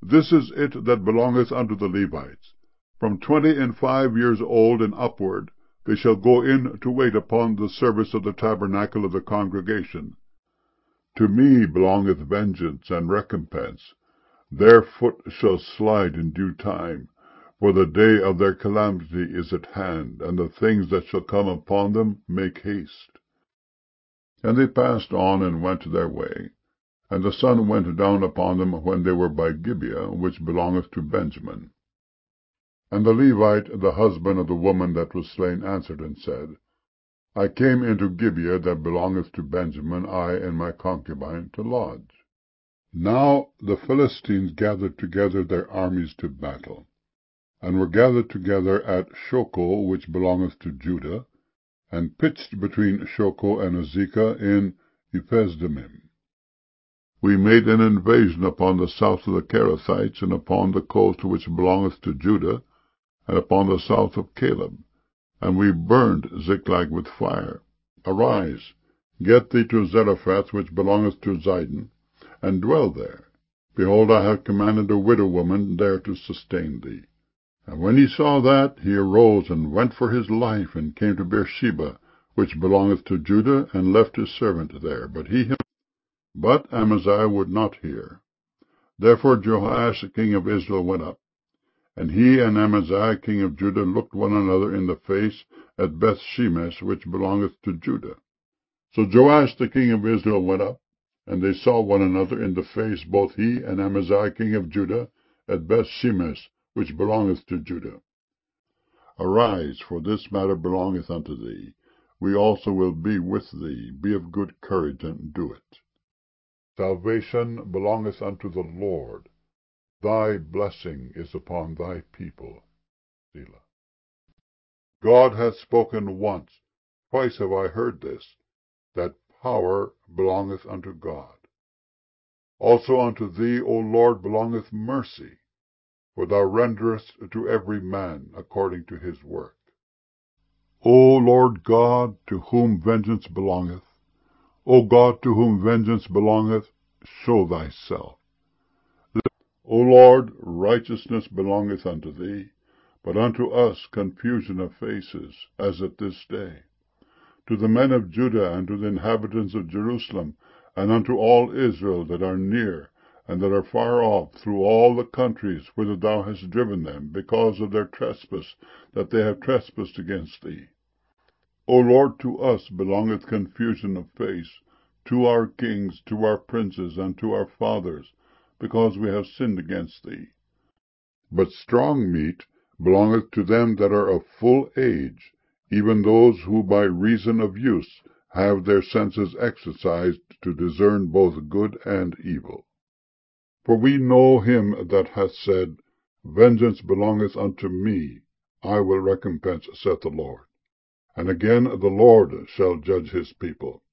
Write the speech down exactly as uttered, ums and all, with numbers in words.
This is it that belongeth unto the Levites. From twenty and five years old and upward they shall go in to wait upon the service of the tabernacle of the congregation. To me belongeth vengeance and recompense. Their foot shall slide in due time, for the day of their calamity is at hand, and the things that shall come upon them make haste. And they passed on and went their way. And the sun went down upon them when they were by Gibeah, which belongeth to Benjamin. And the Levite, the husband of the woman that was slain, answered and said, I came into Gibeah that belongeth to Benjamin, I and my concubine, to lodge. Now the Philistines gathered together their armies to battle, and were gathered together at Shoco, which belongeth to Judah, and pitched between Shoco and Azekah in Ephesdammim. We made an invasion upon the south of the Cherethites, and upon the coast which belongeth to Judah, and upon the south of Caleb, and we burned Ziklag with fire. Arise, get thee to Zarephath, which belongeth to Zidon, and dwell there. Behold, I have commanded a widow woman there to sustain thee. And when he saw that, he arose and went for his life, and came to Beersheba, which belongeth to Judah, and left his servant there. But he But Amaziah would not hear. Therefore Jehoash king of Israel went up. And he and Amaziah king of Judah looked one another in the face at Bethshemesh, which belongeth to Judah. So Joash the king of Israel went up, and they saw one another in the face, both he and Amaziah king of Judah, at Bethshemesh, which belongeth to Judah. Arise, for this matter belongeth unto thee. We also will be with thee. Be of good courage, and do it. Salvation belongeth unto the Lord. Thy blessing is upon thy people. Selah. God hath spoken once, twice have I heard this, that power belongeth unto God. Also unto thee, O Lord, belongeth mercy, for thou renderest to every man according to his work. O Lord God, to whom vengeance belongeth, O God, to whom vengeance belongeth, show thyself. O Lord, righteousness belongeth unto thee, but unto us confusion of faces, as at this day. To the men of Judah, and to the inhabitants of Jerusalem, and unto all Israel that are near, and that are far off, through all the countries whither thou hast driven them, because of their trespass, that they have trespassed against thee. O Lord, to us belongeth confusion of face, to our kings, to our princes, and to our fathers, because we have sinned against thee. But strong meat belongeth to them that are of full age, even those who by reason of use have their senses exercised to discern both good and evil. For we know him that hath said, Vengeance belongeth unto me, I will recompense, saith the Lord. And again, the Lord shall judge his people.